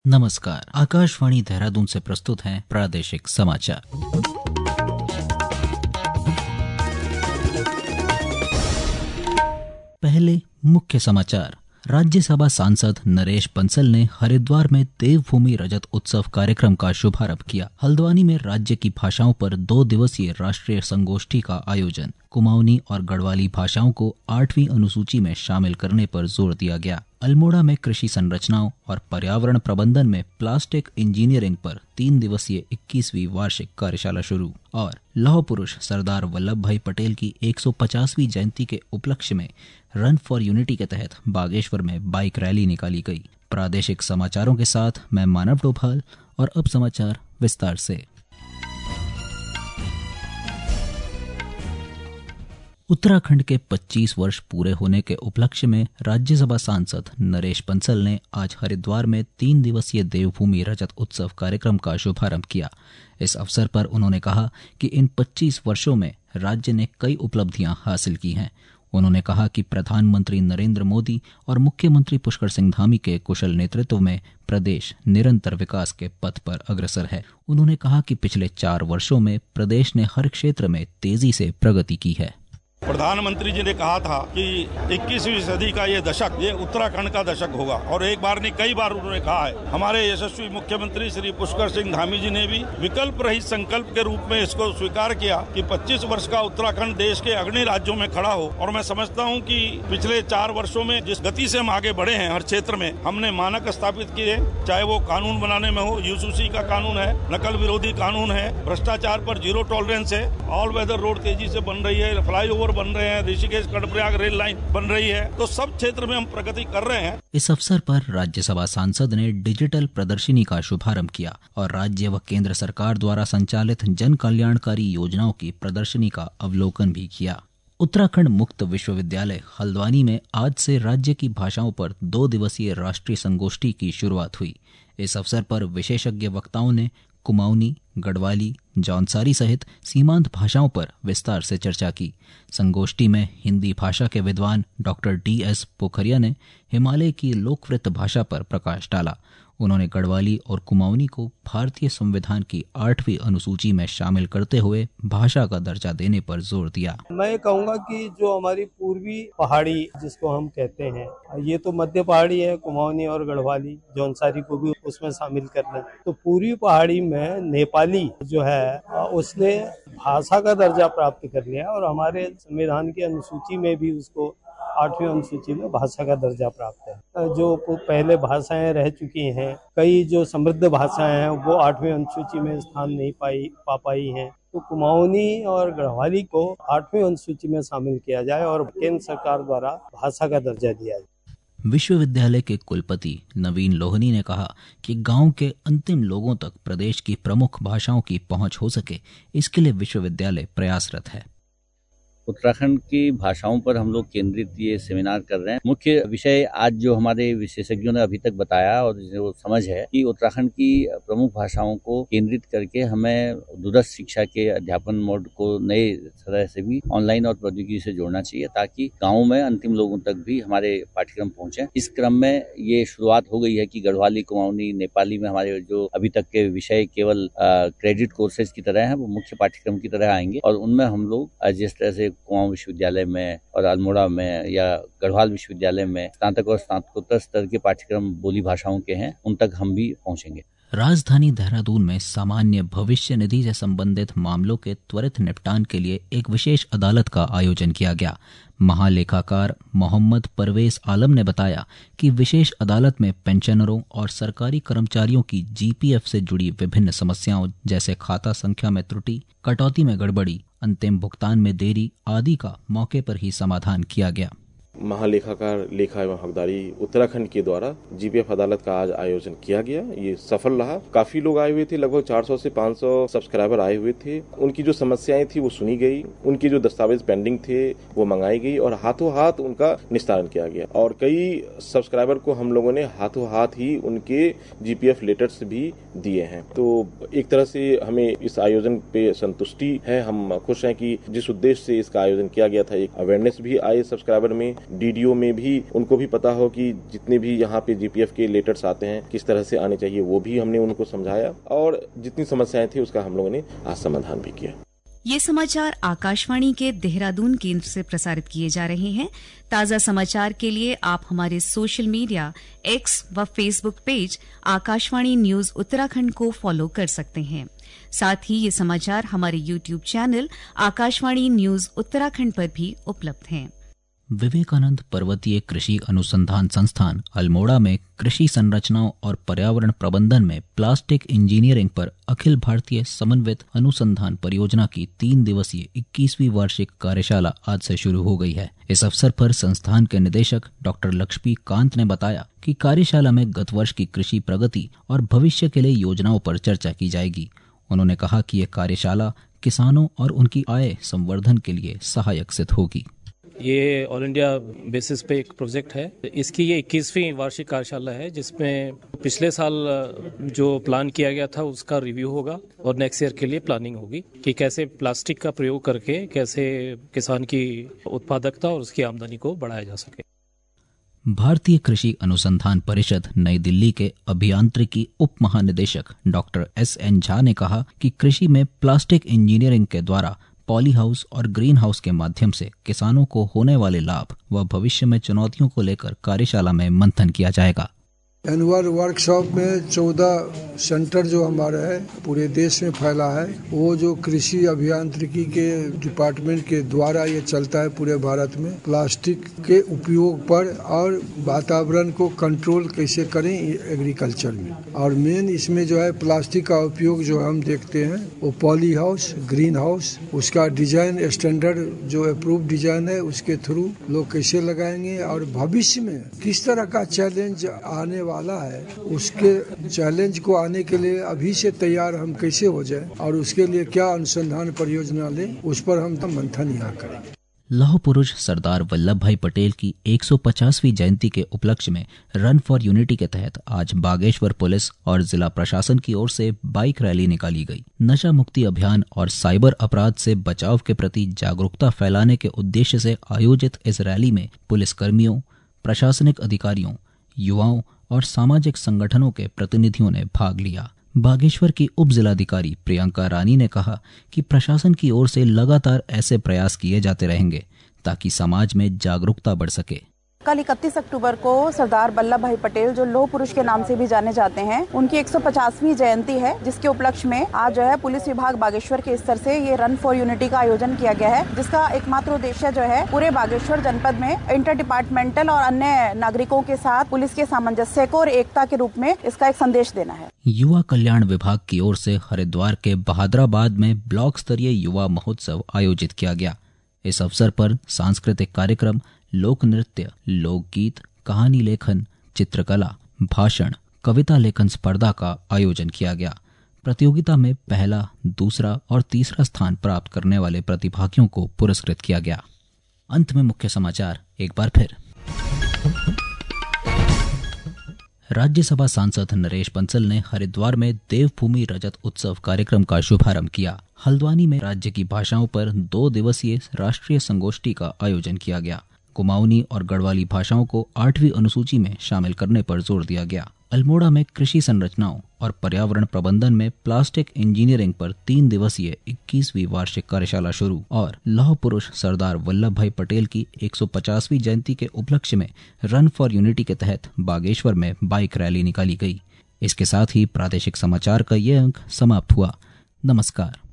नमस्कार। आकाशवाणी देहरादून से प्रस्तुत हैं प्रादेशिक समाचार। पहले मुख्य समाचार। राज्यसभा सांसद नरेश बंसल ने हरिद्वार में देवभूमि रजत उत्सव कार्यक्रम का शुभारंभ किया। हल्द्वानी में राज्य की भाषाओं पर 2 दिवसीय राष्ट्रीय संगोष्ठी का आयोजन। कुमाऊनी और गढ़वाली भाषाओं को 8वीं अनुसूची में शामिल करने पर जोर दिया गया। अल्मोड़ा में कृषि संरचनाओं और पर्यावरण प्रबंधन में प्लास्टिक इंजीनियरिंग पर 3 दिवसीय 21वीं वार्षिक कार्यशाला शुरू। और लौह पुरुष सरदार वल्लभ भाई पटेल की 150वीं जयंती के उपलक्ष्य में रन फॉर यूनिटी के तहत बागेश्वर में बाइक रैली निकाली गई। प्रादेशिक समाचारों के साथ मैं मानव डोभाल और अब समाचार विस्तार से। उत्तराखंड के 25 वर्ष पूरे होने के उपलक्ष्य में राज्यसभा सांसद नरेश बंसल ने आज हरिद्वार में 3 दिवसीय देवभूमि रजत उत्सव कार्यक्रम का शुभारंभ किया। इस अवसर पर उन्होंने कहा कि इन 25 वर्षों में राज्य ने कई उपलब्धियां हासिल की हैं। उन्होंने कहा कि प्रधानमंत्री नरेंद्र मोदी और मुख्यमंत्री पुष्कर सिंह धामी के कुशल नेतृत्व में प्रदेश निरंतर विकास के पथ पर अग्रसर है। उन्होंने कहा कि पिछले 4 वर्षों में प्रदेश ने हर क्षेत्र में तेजी से प्रगति की है। प्रधानमंत्री जी ने कहा था कि 21वीं सदी का ये दशक ये उत्तराखंड का दशक होगा और एक बार नहीं कई बार उन्होंने कहा है। हमारे यशस्वी मुख्यमंत्री श्री पुष्कर सिंह धामी जी ने भी विकल्प रहित संकल्प के रूप में इसको स्वीकार किया कि 25 वर्ष का उत्तराखंड देश के अग्रणी राज्यों में खड़ा हो। और मैं समझता हूँ कि पिछले 4 वर्षों में जिस गति से हम आगे बढ़े हैं, हर क्षेत्र में हमने मानक स्थापित किए, चाहे वो कानून बनाने में हो, यूसीसी का कानून है, नकल विरोधी कानून है, भ्रष्टाचार पर 0 टॉलरेंस है, ऑल वेदर रोड तेजी से बन रही है, फ्लाईओवर बन रहे हैं, ऋषिकेश कर्णप्रयाग रेल लाइन बन रही है, तो सब क्षेत्र में हम प्रगति कर रहे हैं। इस अवसर पर राज्यसभा सांसद ने डिजिटल प्रदर्शनी का शुभारंभ किया और राज्य व केंद्र सरकार द्वारा संचालित जन कल्याणकारी योजनाओं की प्रदर्शनी का अवलोकन भी किया। उत्तराखंड मुक्त विश्वविद्यालय हल्द्वानी में आज से राज्य की भाषाओं पर 2 दिवसीय राष्ट्रीय संगोष्ठी की शुरुआत हुई। इस अवसर पर विशेषज्ञ वक्ताओं ने कुमाऊनी, गढ़वाली, जौनसारी सहित सीमांत भाषाओं पर विस्तार से चर्चा की। संगोष्ठी में हिंदी भाषा के विद्वान डॉक्टर DS पोखरिया ने हिमालय की लोकवृत्त भाषा पर प्रकाश डाला। उन्होंने गढ़वाली और कुमाऊनी को भारतीय संविधान की 8वीं अनुसूची में शामिल करते हुए भाषा का दर्जा देने पर जोर दिया। मैं कहूँगा कि जो हमारी पूर्वी पहाड़ी जिसको हम कहते हैं, ये तो मध्य पहाड़ी है, कुमाऊनी और गढ़वाली, जौनसारी को भी उसमें शामिल करना। तो पूर्वी पहाड़ी में नेपाली जो है उसने भाषा का दर्जा प्राप्त कर लिया और हमारे संविधान की अनुसूची में भी उसको 8वीं अनुसूची में भाषा का दर्जा प्राप्त है। जो पहले भाषाएं रह चुकी हैं, कई जो समृद्ध भाषाएं हैं वो 8वीं अनुसूची में स्थान नहीं पा पाई हैं, तो कुमाऊनी और गढ़वाली को 8वीं अनुसूची में शामिल किया जाए और केंद्र सरकार द्वारा भाषा का दर्जा दिया जाए। विश्वविद्यालय के कुलपति नवीन लोहनी ने कहा कि गांव के अंतिम लोगों तक प्रदेश की प्रमुख भाषाओं की पहुंच हो सके, इसके लिए विश्वविद्यालय प्रयासरत है। उत्तराखंड की भाषाओं पर हम लोग केंद्रित ये सेमिनार कर रहे हैं। मुख्य विषय आज जो हमारे विशेषज्ञों ने अभी तक बताया और जो समझ है कि उत्तराखंड की प्रमुख भाषाओं को केंद्रित करके हमें दूरस्थ शिक्षा के अध्यापन मोड को नए तरह से भी ऑनलाइन और प्रौद्योगिकी से जोड़ना चाहिए ताकि गाँव में अंतिम लोगों तक भी हमारे पाठ्यक्रम पहुंचे। इस क्रम में ये शुरुआत हो गई है कि गढ़वाली, कुमाऊनी, नेपाली में हमारे जो अभी तक के विषय केवल क्रेडिट कोर्सेज की तरह हैं, वो मुख्य पाठ्यक्रम की तरह आएंगे और उनमें हम लोग जिस तरह से कुमाऊं विश्वविद्यालय में और अल्मोड़ा में या गढ़वाल विश्वविद्यालय में स्नातक और स्नातकोत्तर स्तर के पाठ्यक्रम बोली भाषाओं के हैं, उन तक हम भी पहुंचेंगे। राजधानी देहरादून में सामान्य भविष्य निधि से संबंधित मामलों के त्वरित निपटान के लिए एक विशेष अदालत का आयोजन किया गया। महालेखाकार मोहम्मद परवेज आलम ने बताया कि विशेष अदालत में पेंशनरों और सरकारी कर्मचारियों की GPF से जुड़ी विभिन्न समस्याओं जैसे खाता संख्या में त्रुटि, कटौती में गड़बड़ी, अंतिम भुगतान में देरी आदि का मौके पर ही समाधान किया गया। महालेखाकार लेखा एवं हकदारी उत्तराखंड के द्वारा GPF अदालत का आज आयोजन किया गया। ये सफल रहा। काफी लोग आए हुए थे, लगभग 400 से 500 सब्सक्राइबर आए हुए थे। उनकी जो समस्याएं थी वो सुनी गई, उनकी जो दस्तावेज पेंडिंग थे वो मंगाई गई और हाथों हाथ उनका निस्तारण किया गया। और कई सब्सक्राइबर को हम लोगों ने हाथों हाथ ही उनके GPF लेटर्स भी दिए हैं। तो एक तरह से हमें इस आयोजन पे संतुष्टि है। हम खुश हैं कि जिस उद्देश्य से इसका आयोजन किया गया था, एक अवेयरनेस भी आए सब्सक्राइबर में, DDO में भी उनको भी पता हो कि जितने भी यहाँ पे GPF के लेटर्स आते हैं किस तरह से आने चाहिए, वो भी हमने उनको समझाया और जितनी समस्याएं थी उसका हम लोगों ने आज समाधान भी किया। ये समाचार आकाशवाणी के देहरादून केंद्र से प्रसारित किए जा रहे हैं। ताजा समाचार के लिए आप हमारे सोशल मीडिया X व Facebook page Akashvani news Uttarakhand को फॉलो कर सकते हैं। साथ ही ये समाचार हमारे YouTube channel Akashvani news Uttarakhand पर भी उपलब्ध हैं। विवेकानंद पर्वतीय कृषि अनुसंधान संस्थान अल्मोड़ा में कृषि संरचनाओं और पर्यावरण प्रबंधन में प्लास्टिक इंजीनियरिंग पर अखिल भारतीय समन्वित अनुसंधान परियोजना की 3 दिवसीय 21वीं वार्षिक कार्यशाला आज से शुरू हो गई है। इस अवसर पर संस्थान के निदेशक डॉक्टर लक्ष्मी कांत ने बताया कि कार्यशाला में गत वर्ष की कृषि प्रगति और भविष्य के लिए योजनाओं पर चर्चा की जाएगी। उन्होंने कहा कि यह कार्यशाला किसानों और उनकी आय संवर्धन के लिए सहायक सिद्ध होगी। ये ऑल इंडिया बेसिस पे एक प्रोजेक्ट है। इसकी ये 21वीं वार्षिक कार्यशाला है जिसमें पिछले साल जो प्लान किया गया था उसका रिव्यू होगा और नेक्स्ट ईयर के लिए प्लानिंग होगी कि कैसे प्लास्टिक का प्रयोग करके कैसे किसान की उत्पादकता और उसकी आमदनी को बढ़ाया जा सके। भारतीय कृषि अनुसंधान परिषद नई दिल्ली के अभियांत्रिकी उप महानिदेशक डॉक्टर SN झा ने कहा कि कृषि में प्लास्टिक इंजीनियरिंग के द्वारा पॉली हाउस और ग्रीन हाउस के माध्यम से किसानों को होने वाले लाभ व भविष्य में चुनौतियों को लेकर कार्यशाला में मंथन किया जाएगा। एनुअल वर्कशॉप में 14 सेंटर जो हमारा है पूरे देश में फैला है, वो जो कृषि अभियांत्रिकी के डिपार्टमेंट के द्वारा ये चलता है पूरे भारत में। प्लास्टिक के उपयोग पर और वातावरण को कंट्रोल कैसे करें एग्रीकल्चर में, और मेन इसमें जो है प्लास्टिक का उपयोग जो हम देखते हैं वो पॉली हाउस, ग्रीन हाउस, उसका डिजाइन स्टैंडर्ड जो अप्रूव डिजाइन है उसके थ्रू लोग कैसे लगाएंगे और भविष्य में किस तरह का चैलेंज आने वाला है, उसके चैलेंज को आने के लिए अभी से तैयार हम कैसे हो जाए और उसके लिए क्या अनुसंधान परियोजना लें, उस पर हम मंथन यहाँ करेंगे। लौह पुरुष सरदार वल्लभ भाई पटेल की 150वीं जयंती के उपलक्ष्य में रन फॉर यूनिटी के तहत आज बागेश्वर पुलिस और जिला प्रशासन की ओर से बाइक रैली निकाली गई। नशा मुक्ति अभियान और साइबर अपराध से बचाव के प्रति जागरूकता फैलाने के उद्देश्य से आयोजित इस रैली में पुलिस कर्मियों, प्रशासनिक अधिकारियों, युवाओं और सामाजिक संगठनों के प्रतिनिधियों ने भाग लिया। बागेश्वर की उप जिलाधिकारी प्रियंका रानी ने कहा कि प्रशासन की ओर से लगातार ऐसे प्रयास किए जाते रहेंगे ताकि समाज में जागरूकता बढ़ सके। कल 31 अक्टूबर को सरदार वल्लभ भाई पटेल जो लौह पुरुष के नाम से भी जाने जाते हैं, उनकी 150वीं जयंती है, जिसके उपलक्ष्य में आज जो है पुलिस विभाग बागेश्वर के स्तर से ये रन फॉर यूनिटी का आयोजन किया गया है, जिसका एकमात्र उद्देश्य जो है पूरे बागेश्वर जनपद में इंटर डिपार्टमेंटल और अन्य नागरिकों के साथ पुलिस के सामंजस्य को और एकता के रूप में इसका एक संदेश देना है। युवा कल्याण विभाग की ओर से हरिद्वार के बहादुराबाद में ब्लॉक स्तरीय युवा महोत्सव आयोजित किया गया। इस अवसर पर सांस्कृतिक कार्यक्रम, लोक नृत्य, लोकगीत, कहानी लेखन, चित्रकला, भाषण, कविता लेखन स्पर्धा का आयोजन किया गया। प्रतियोगिता में पहला, दूसरा और तीसरा स्थान प्राप्त करने वाले प्रतिभागियों को पुरस्कृत किया गया। अंत में मुख्य समाचार एक बार फिर। राज्यसभा सांसद नरेश बंसल ने हरिद्वार में देवभूमि रजत उत्सव कार्यक्रम का शुभारंभ किया। हल्द्वानी में राज्य की भाषाओं पर 2 दिवसीय राष्ट्रीय संगोष्ठी का आयोजन किया गया। कुमाऊनी और गढ़वाली भाषाओं को 8वीं अनुसूची में शामिल करने पर जोर दिया गया। अल्मोड़ा में कृषि संरचनाओं और पर्यावरण प्रबंधन में प्लास्टिक इंजीनियरिंग पर 3 दिवसीय 21वीं वार्षिक कार्यशाला शुरू। और लौह पुरुष सरदार वल्लभ भाई पटेल की 150वीं जयंती के उपलक्ष्य में रन फॉर यूनिटी के तहत बागेश्वर में बाइक रैली निकाली गई। इसके साथ ही प्रादेशिक समाचार का ये अंक समाप्त हुआ। नमस्कार।